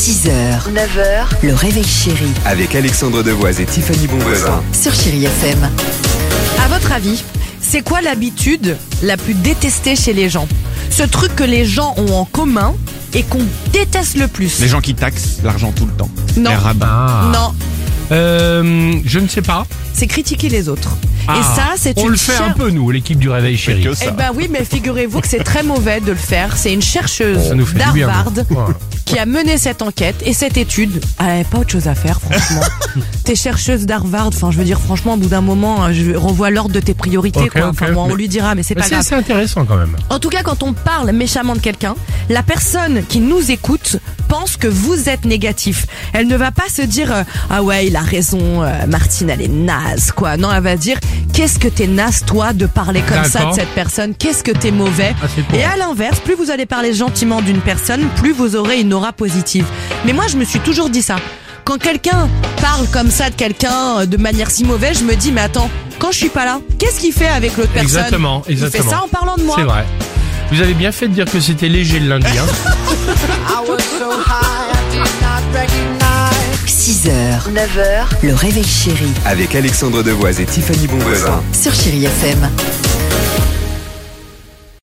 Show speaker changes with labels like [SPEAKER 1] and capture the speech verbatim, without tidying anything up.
[SPEAKER 1] six heures, neuf heures, le réveil chéri
[SPEAKER 2] Avec Alexandre Devoise et Tiffany Bonvoisin.
[SPEAKER 1] sur Chéri F M.
[SPEAKER 3] À votre avis, c'est quoi l'habitude la plus détestée chez les gens? Ce truc que les gens ont en commun et qu'on déteste le plus.
[SPEAKER 4] Les gens qui taxent l'argent tout le temps.
[SPEAKER 3] Non.
[SPEAKER 4] Les rabbins.
[SPEAKER 3] Non,
[SPEAKER 5] Euh, je ne sais pas.
[SPEAKER 3] c'est critiquer les autres. Et
[SPEAKER 5] Ah,
[SPEAKER 3] ça, c'est
[SPEAKER 5] on
[SPEAKER 3] une
[SPEAKER 5] le fait
[SPEAKER 3] cher-
[SPEAKER 5] un peu, nous, l'équipe du Réveil Chéri.
[SPEAKER 4] que ça.
[SPEAKER 3] Eh ben oui, mais figurez-vous que c'est très mauvais de le faire. C'est une chercheuse
[SPEAKER 5] Ça nous fait du bien.
[SPEAKER 3] d'Harvard
[SPEAKER 5] Voilà.
[SPEAKER 3] qui a mené cette enquête et cette étude. Elle n'avait pas autre chose à faire, franchement. T'es chercheuse d'Harvard, enfin, je veux dire, franchement, au bout d'un moment, je revois l'ordre de tes priorités,
[SPEAKER 5] Ok,
[SPEAKER 3] quoi.
[SPEAKER 5] ok.
[SPEAKER 3] Enfin, bon, on lui dira, mais c'est
[SPEAKER 5] Mais
[SPEAKER 3] pas
[SPEAKER 5] c'est
[SPEAKER 3] grave.
[SPEAKER 5] assez intéressant quand même.
[SPEAKER 3] En tout cas, quand on parle méchamment de quelqu'un, la personne qui nous écoute pense que vous êtes négatif. Elle ne va pas se dire euh, ah ouais, il a raison, euh, Martine, elle est naze, quoi. Non, elle va dire qu'est-ce que t'es naze, toi, de parler comme ça de
[SPEAKER 5] D'accord.
[SPEAKER 3] cette personne. Qu'est-ce que t'es mauvais.
[SPEAKER 5] Ah, c'est cool.
[SPEAKER 3] Et à l'inverse, plus vous allez parler gentiment d'une personne, plus vous aurez une aura positive. Mais moi, je me suis toujours dit ça. Quand quelqu'un parle comme ça de quelqu'un euh, de manière si mauvaise, je me dis mais attends, quand je suis pas là, qu'est-ce qu'il fait avec l'autre personne?
[SPEAKER 5] Exactement, exactement.
[SPEAKER 3] Il fait ça en parlant de moi.
[SPEAKER 5] C'est vrai. Vous avez bien fait de dire que c'était léger le lundi. Hein.
[SPEAKER 1] six heures, neuf heures, le réveil chéri
[SPEAKER 2] Avec Alexandre Devoise et Tiffany Bonvoisin.
[SPEAKER 1] sur Chéri F M.